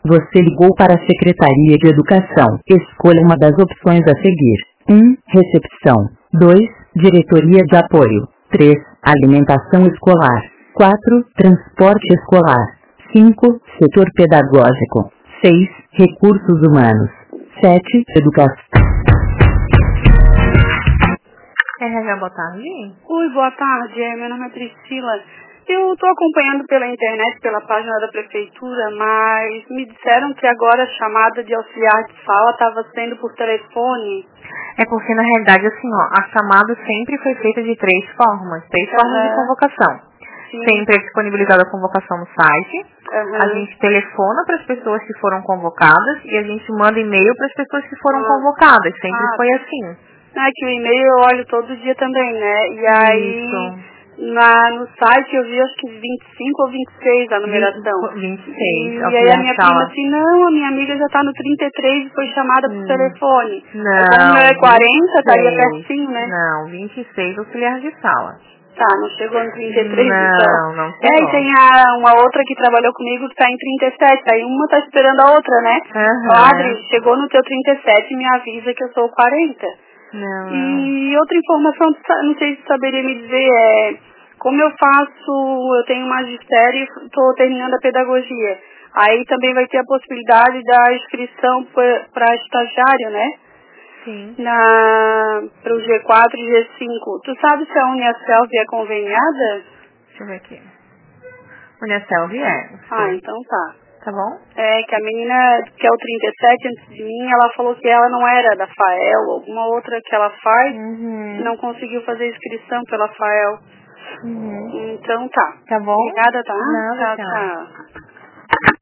Você ligou para a Secretaria de Educação. Escolha uma das opções a seguir. 1. Recepção. 2. Diretoria de Apoio. 3. Alimentação escolar. 4. Transporte escolar. 5. Setor pedagógico. 6. Recursos humanos. 7. Educação. Boa tarde. Oi, boa tarde. Meu nome é Priscila. Eu estou acompanhando pela internet, pela página da prefeitura, mas me disseram que agora a chamada de auxiliar de sala estava sendo por telefone. É porque, na realidade, assim, a chamada sempre foi feita de três formas de convocação. Sim. Sempre é disponibilizada a convocação no site, a gente telefona para as pessoas que foram convocadas e a gente manda e-mail para as pessoas que foram convocadas. Sempre foi assim. É que o e-mail eu olho todo dia também, né? E aí, no site eu vi acho que 25 ou 26 a numeração. 26. E aí a minha prima assim, não, a minha amiga já está no 33 e foi chamada por telefone. Não. Como é 40, estaria pertinho, né? Não, 26 auxiliar de sala. Tá, não chegou no 33 então. Não chegou. E tem uma outra que trabalhou comigo que está em 37, aí uma tá esperando a outra, né? Adri, chegou no teu 37 e me avisa que eu sou o 40. Não. E outra informação, não sei se saberia me dizer, como eu tenho magistério e estou terminando a pedagogia. Aí também vai ter a possibilidade da inscrição para estagiário, né? Sim. Para o G4 e G5. Tu sabe se a Uniaselv é conveniada? Deixa eu ver aqui. Uniaselv é. Então tá. Tá bom? É, que a menina, que é o 37 antes de mim, ela falou que ela não era da FAEL, alguma outra que ela faz, não conseguiu fazer inscrição pela FAEL. Então tá. Tá bom? Obrigada, tá? Nada, Tá.